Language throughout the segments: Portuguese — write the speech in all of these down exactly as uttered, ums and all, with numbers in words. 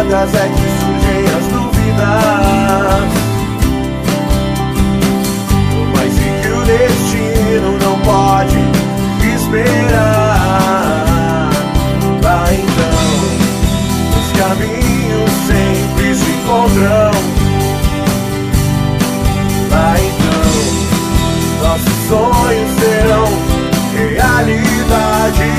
vagas é que surgem as dúvidas. Mas e que o destino não pode esperar. Lá então, os caminhos sempre se encontram. Lá então, nossos sonhos serão realidade.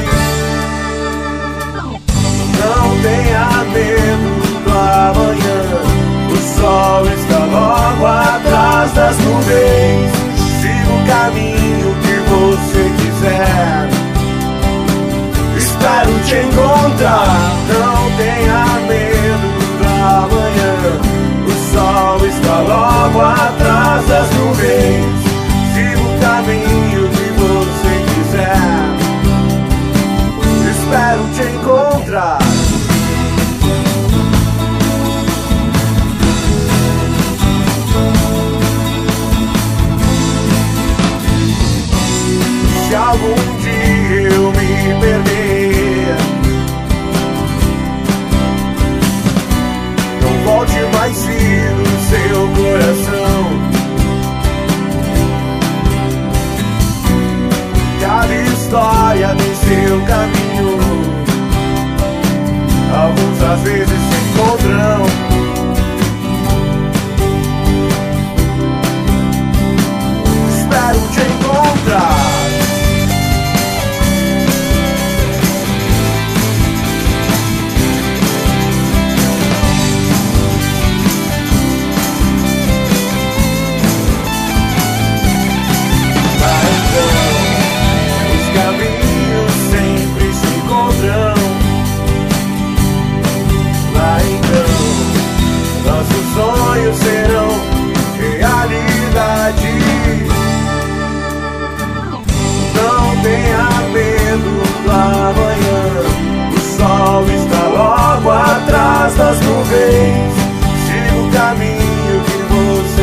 Não tenha medo do amanhã, o sol está logo atrás das nuvens. Siga o caminho que você quiser, espero te encontrar. Não tenha medo do amanhã, o sol está logo atrás das nuvens. Siga o caminho que você quiser, espero te encontrar. Se algum dia eu me perder, não volte mais cedo no seu coração. Cada história tem seu caminho, alguns às vezes se encontram. Espero te encontrar. Sonhos serão realidade. Não tenha medo do amanhã, o sol está logo atrás das nuvens. Siga o caminho que você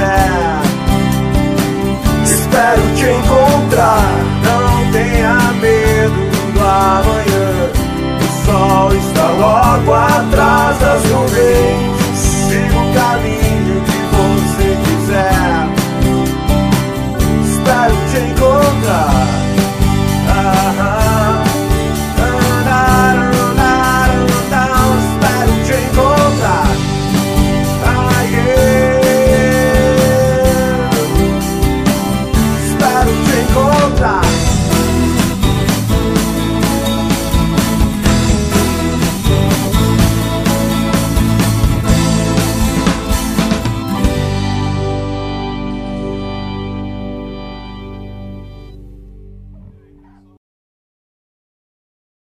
quiser, espero te encontrar. Não tenha medo do amanhã, o sol está logo atrás